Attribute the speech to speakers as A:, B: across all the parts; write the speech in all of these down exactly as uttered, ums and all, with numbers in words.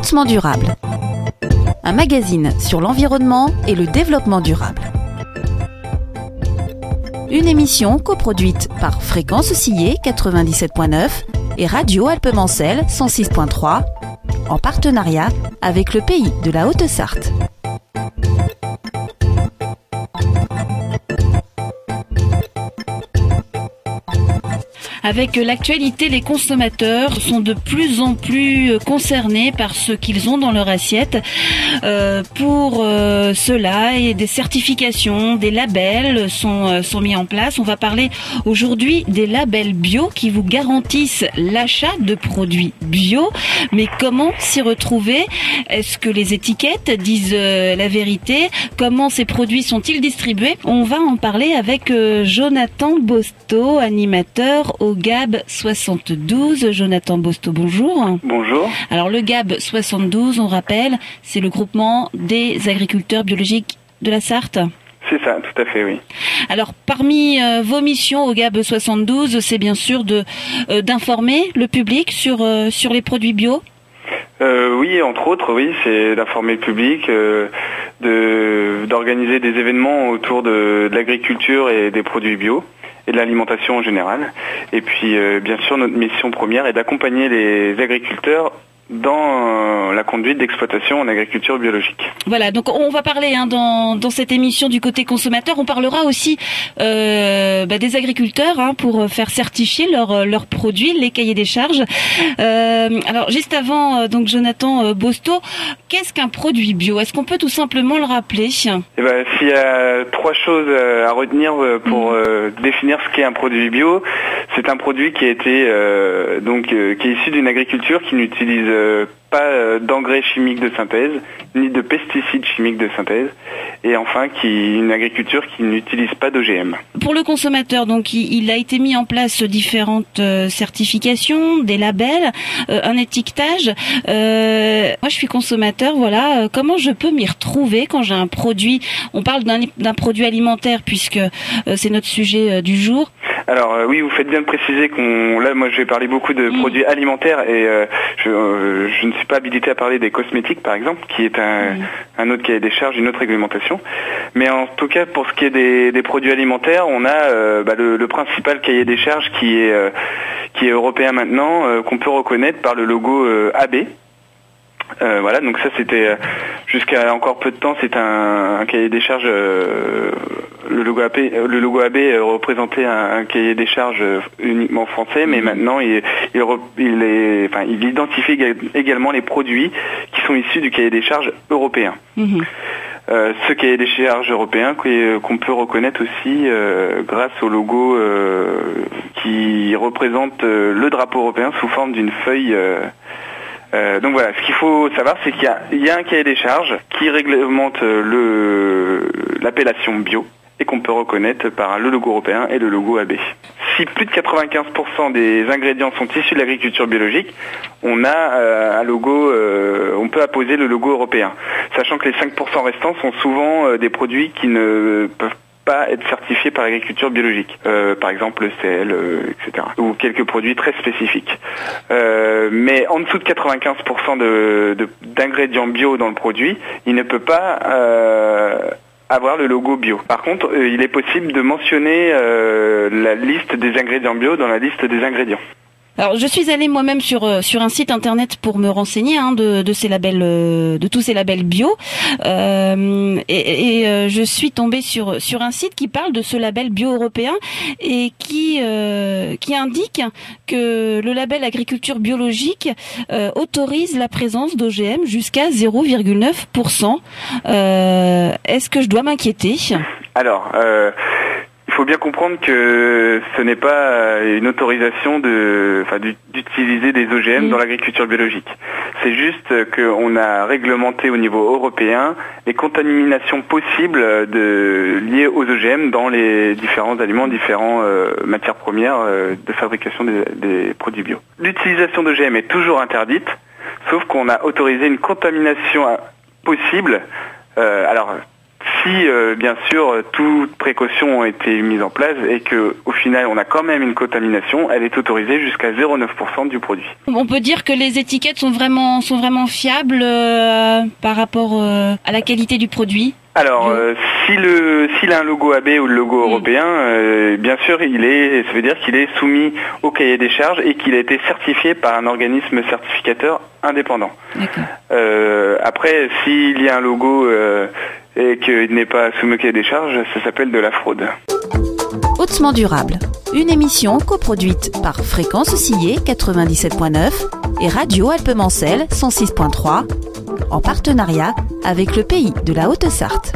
A: Hautement durable, un magazine sur l'environnement et le développement durable. Une émission coproduite par Fréquence Sillé quatre-vingt-dix-sept point neuf et Radio Alpes-Mancel cent six point trois, en partenariat avec le Pays de la Haute-Sarthe.
B: Avec l'actualité, les consommateurs sont de plus en plus concernés par ce qu'ils ont dans leur assiette. Euh, pour euh, cela, et des certifications, des labels sont, euh, sont mis en place. On va parler aujourd'hui des labels bio qui vous garantissent l'achat de produits bio. Mais comment s'y retrouver? Est-ce que les étiquettes disent euh, la vérité? Comment ces produits sont-ils distribués? On va en parler avec euh, Jonathan Bosto, animateur au G A B soixante-douze. Jonathan Bosto, bonjour.
C: Bonjour.
B: Alors le G A B soixante-douze, on rappelle, c'est le groupement des agriculteurs biologiques de la Sarthe.
C: C'est ça, tout à fait, oui.
B: Alors parmi euh, vos missions au G A B soixante-douze, c'est bien sûr de euh, d'informer le public sur euh, sur les produits bio.
C: Euh, oui, entre autres, oui, c'est d'informer le public, euh, de d'organiser des événements autour de, de l'agriculture et des produits bio et de l'alimentation en général. Et puis, euh, bien sûr, notre mission première est d'accompagner les agriculteurs dans la conduite d'exploitation en agriculture biologique.
B: Voilà, donc on va parler hein, dans, dans cette émission du côté consommateur. On parlera aussi euh, bah, des agriculteurs hein, pour faire certifier leurs leurs produits, les cahiers des charges. Euh, alors juste avant, euh, donc Jonathan euh, Bosto, qu'est-ce qu'un produit bio? Est-ce qu'on peut tout simplement le rappeler?
C: Eh ben, s'il y a trois choses à retenir pour mmh. euh, définir ce qu'est un produit bio, c'est un produit qui a été euh, donc euh, qui est issu d'une agriculture qui n'utilise euh, pas d'engrais chimiques de synthèse, ni de pesticides chimiques de synthèse, et enfin qui une agriculture qui n'utilise pas d'O G M.
B: Pour le consommateur, donc il, il a été mis en place différentes euh, certifications, des labels, euh, un étiquetage. Euh, moi, je suis consommateur, voilà. Euh, comment je peux m'y retrouver quand j'ai un produit? On parle d'un, d'un produit alimentaire puisque euh, c'est notre sujet euh, du jour.
C: Alors euh, oui, vous faites bien de préciser qu'on là, moi, je vais parler beaucoup de mmh. produits alimentaires et euh, je, euh, je ne suis pas habilité à parler des cosmétiques, par exemple, qui est un, mmh. un autre cahier des charges, une autre réglementation. Mais en tout cas, pour ce qui est des, des produits alimentaires, on a euh, bah, le, le principal cahier des charges qui est euh, qui est européen maintenant, euh, qu'on peut reconnaître par le logo euh, A B. Euh, voilà, donc ça c'était euh, jusqu'à encore peu de temps, c'est un, un cahier des charges. Euh, le logo A B, le logo A B euh, représentait un, un cahier des charges euh, uniquement français, mais mmh. maintenant il, il, il, est, enfin, il identifie également les produits qui sont issus du cahier des charges européen. Mmh. Euh, ce cahier des charges européen qu'on peut reconnaître aussi euh, grâce au logo euh, qui représente euh, le drapeau européen sous forme d'une feuille. Euh, Euh, donc voilà, ce qu'il faut savoir, c'est qu'il y a, il y a un cahier des charges qui réglemente le, l'appellation bio et qu'on peut reconnaître par le logo européen et le logo A B. Si plus de quatre-vingt-quinze pour cent des ingrédients sont issus de l'agriculture biologique, on a euh, un logo, euh, on peut apposer le logo européen, sachant que les cinq pour cent restants sont souvent euh, des produits qui ne peuvent pas être certifiés par l'agriculture biologique, euh, par exemple le sel, euh, et cetera, ou quelques produits très spécifiques. Euh, mais en dessous de quatre-vingt-quinze pour cent de, de, d'ingrédients bio dans le produit, il ne peut pas euh, avoir le logo bio. Par contre, euh, il est possible de mentionner euh, la liste des ingrédients bio dans la liste des ingrédients.
B: Alors, je suis allée moi-même sur euh, sur un site internet pour me renseigner hein, de de ces labels, euh, de tous ces labels bio, euh, et, et euh, je suis tombée sur sur un site qui parle de ce label bio européen et qui euh, qui indique que le label agriculture biologique euh, autorise la présence d'O G M jusqu'à zéro virgule neuf pour cent. Euh, est-ce que je dois m'inquiéter?
C: Alors. Euh... Il faut bien comprendre que ce n'est pas une autorisation de, enfin, d'utiliser des O G M mmh. dans l'agriculture biologique. C'est juste qu'on a réglementé au niveau européen les contaminations possibles de, liées aux O G M dans les différents aliments, différentes euh, matières premières euh, de fabrication des, des produits bio. L'utilisation d'O G M est toujours interdite, sauf qu'on a autorisé une contamination possible. Euh, alors, si euh, bien sûr toutes précautions ont été mises en place et que au final on a quand même une contamination, elle est autorisée jusqu'à zéro virgule neuf pour cent du produit.
B: On peut dire que les étiquettes sont vraiment sont vraiment fiables euh, par rapport euh, à la qualité du produit.
C: Alors, euh, si le s'il a un logo A B ou le logo mmh. européen, euh, bien sûr, il est, ça veut dire qu'il est soumis au cahier des charges et qu'il a été certifié par un organisme certificateur indépendant. Euh, après, s'il y a un logo euh, et qu'il n'est pas soumis au cahier des charges, ça s'appelle de la fraude.
A: Hautement durable, une émission coproduite par Fréquence Sillé quatre-vingt-dix-sept point neuf et Radio Alpemancel cent six point trois. En partenariat avec le pays de la Haute-Sarthe.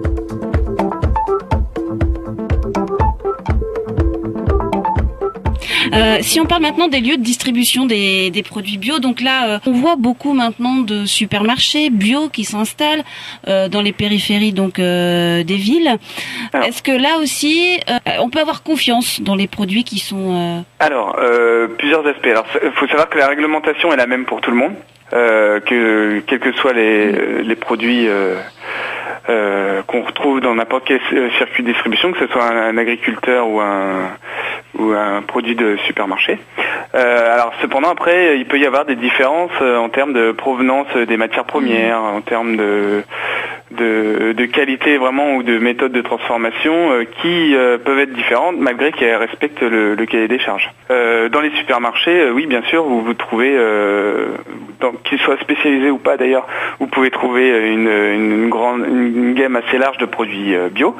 B: Euh, si on parle maintenant des lieux de distribution des, des produits bio, donc là, euh, on voit beaucoup maintenant de supermarchés bio qui s'installent euh, dans les périphéries donc euh, des villes. Alors, est-ce que là aussi, euh, on peut avoir confiance dans les produits qui sont... Euh...
C: Alors, euh, plusieurs aspects. Alors, il faut savoir que la réglementation est la même pour tout le monde. Euh, que quels que soient les, les produits euh, euh, qu'on retrouve dans n'importe quel circuit de distribution, que ce soit un, un agriculteur ou un ou un produit de supermarché. Euh, alors cependant après il peut y avoir des différences en termes de provenance des matières premières, en termes de de, de qualité vraiment ou de méthode de transformation euh, qui euh, peuvent être différentes malgré qu'elles respectent le, le cahier des charges. Euh, dans les supermarchés, euh, oui bien sûr, vous vous trouvez, euh, qu'ils soient spécialisés ou pas d'ailleurs, vous pouvez trouver une, une, une grande une gamme assez large de produits euh, bio.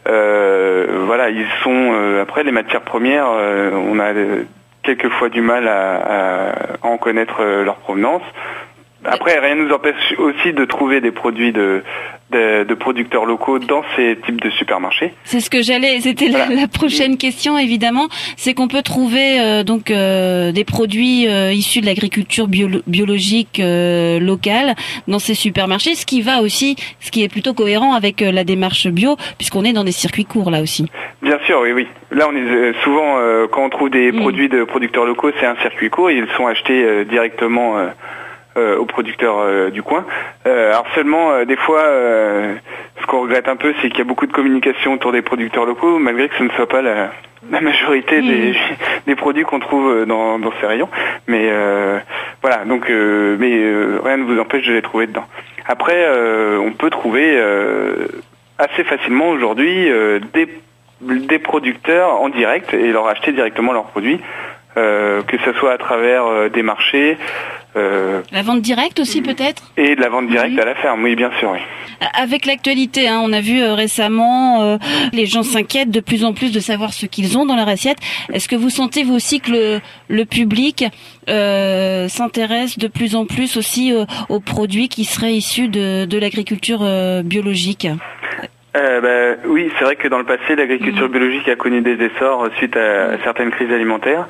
C: Euh, voilà, ils sont euh, après les matières premières, euh, on a euh, quelquefois du mal à, à, à en connaître euh, leur provenance. Après, rien ne nous empêche aussi de trouver des produits de, de, de producteurs locaux dans ces types de supermarchés.
B: C'est ce que j'allais, c'était voilà. la, la prochaine question évidemment, c'est qu'on peut trouver euh, donc euh, des produits euh, issus de l'agriculture bio, biologique euh, locale dans ces supermarchés, ce qui va aussi, ce qui est plutôt cohérent avec euh, la démarche bio, puisqu'on est dans des circuits courts là aussi.
C: Bien sûr, oui, oui. Là, on est souvent euh, quand on trouve des mmh. produits de producteurs locaux, c'est un circuit court, ils sont achetés euh, directement. Euh, Euh, aux producteurs euh, du coin. Euh, alors seulement, euh, des fois, euh, ce qu'on regrette un peu, c'est qu'il y a beaucoup de communication autour des producteurs locaux, malgré que ce ne soit pas la, la majorité mmh. des, des produits qu'on trouve dans, dans ces rayons. Mais euh, voilà, donc, euh, mais euh, rien ne vous empêche de les trouver dedans. Après, euh, on peut trouver euh, assez facilement aujourd'hui euh, des, des producteurs en direct et leur acheter directement leurs produits. Euh, que ce soit à travers euh, des marchés.
B: Euh, la vente directe aussi peut-être ?
C: Et de la vente directe mmh. à la ferme, oui bien sûr. Oui.
B: Avec l'actualité, hein, on a vu euh, récemment, euh, les gens s'inquiètent de plus en plus de savoir ce qu'ils ont dans leur assiette. Est-ce que vous sentez vous aussi que le, le public euh, s'intéresse de plus en plus aussi euh, aux produits qui seraient issus de, de l'agriculture euh, biologique ?
C: Euh, bah, oui, c'est vrai que dans le passé, l'agriculture mmh. biologique a connu des essors suite à, à certaines crises alimentaires.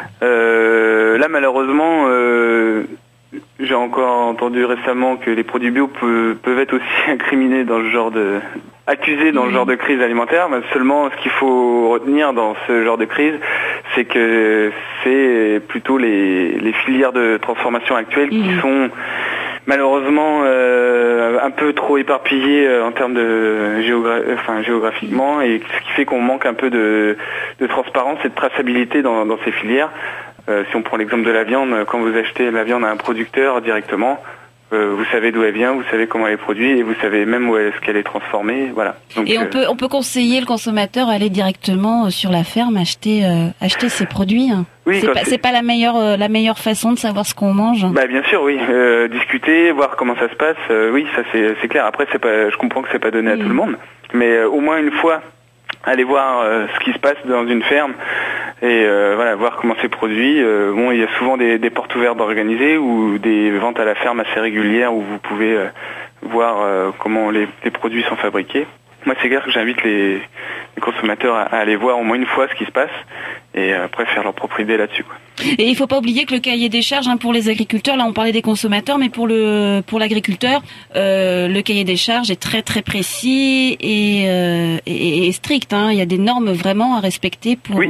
C: Euh, là, malheureusement, euh, j'ai encore entendu récemment que les produits bio peuvent, peuvent être aussi incriminés dans le genre de... accusés dans mmh. le genre de crise alimentaire. Mais seulement, ce qu'il faut retenir dans ce genre de crise, c'est que c'est plutôt les, les filières de transformation actuelles mmh. qui sont... malheureusement euh, un peu trop éparpillé euh, en termes de géogra- enfin, géographiquement et ce qui fait qu'on manque un peu de, de transparence et de traçabilité dans, dans ces filières. Euh, si on prend l'exemple de la viande, quand vous achetez la viande à un producteur directement, euh, vous savez d'où elle vient, vous savez comment elle est produite et vous savez même où est-ce qu'elle est transformée. Voilà. Donc,
B: et on euh, peut on peut conseiller le consommateur à aller directement sur la ferme acheter euh, acheter ses produits. Hein. Oui, c'est pas c'est... c'est pas la meilleure euh, la meilleure façon de savoir ce qu'on mange.
C: Bah bien sûr, oui. Euh, discuter, voir comment ça se passe. Euh, oui, ça c'est c'est clair. Après c'est pas, je comprends que c'est pas donné à mmh. tout le monde, mais euh, au moins une fois, aller voir euh, ce qui se passe dans une ferme et euh, voilà, voir comment c'est produit. Euh, bon, il y a souvent des, des portes ouvertes organisées ou des ventes à la ferme assez régulières où vous pouvez euh, voir euh, comment les, les produits sont fabriqués. Moi, c'est clair que j'invite les, les consommateurs à, à aller voir au moins une fois ce qui se passe et après faire leur propre idée là-dessus, quoi.
B: Et il faut pas oublier que le cahier des charges, hein, pour les agriculteurs, là on parlait des consommateurs, mais pour le pour l'agriculteur, euh, le cahier des charges est très très précis et, euh, et, et strict. Hein. Il y a des normes vraiment à respecter pour.
C: Oui.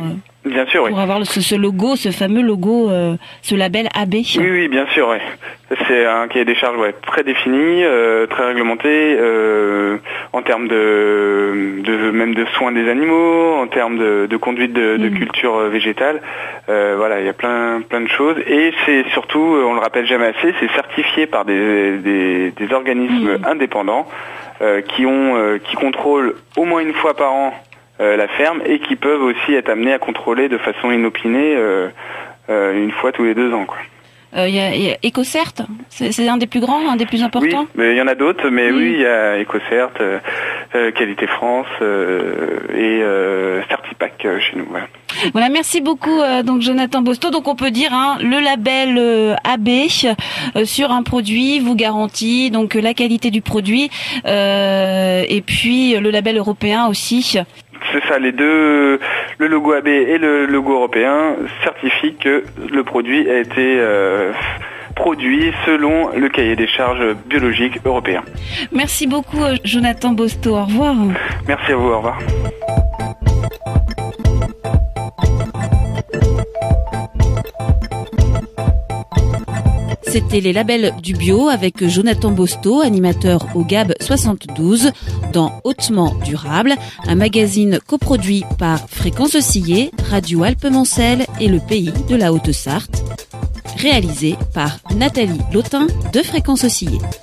C: Bien sûr, oui.
B: Pour avoir ce, ce logo, ce fameux logo, euh, ce label A B.
C: Oui, oui, bien sûr, ouais. C'est un cahier des charges ouais, très défini, euh, très réglementé, euh, en termes de, de même de soins des animaux, en termes de, de conduite de, de mmh. culture végétale. Euh, voilà, il y a plein plein de choses. Et c'est surtout, on le rappelle jamais assez, c'est certifié par des, des, des organismes mmh. indépendants euh, qui ont euh, qui contrôlent au moins une fois par an euh, la ferme et qui peuvent aussi être amenés à contrôler de façon inopinée euh, euh, une fois tous les deux ans, quoi.
B: Il euh, y, y a EcoCert, c'est, c'est un des plus grands, un des plus importants.
C: Oui, mais il y en a d'autres, mais mmh. oui, il y a EcoCert, euh, euh, Qualité France euh, et euh, Certipack euh, chez nous. Voilà.
B: Voilà, merci beaucoup euh, donc Jonathan Bosto. Donc on peut dire hein, le label euh, A B euh, sur un produit vous garantit donc la qualité du produit euh, et puis le label européen aussi.
C: C'est ça, les deux, le logo A B et le logo européen certifient que le produit a été euh, produit selon le cahier des charges biologiques européen.
B: Merci beaucoup Jonathan Bosto, au revoir.
C: Merci à vous, au revoir.
A: C'était les labels du bio avec Jonathan Bosto, animateur au G A B soixante-douze dans Hautement Durable, un magazine coproduit par Fréquence Oscillée, Radio Alpes-Mancelles et le Pays de la Haute-Sarthe, réalisé par Nathalie Lautin de Fréquence Oscillée.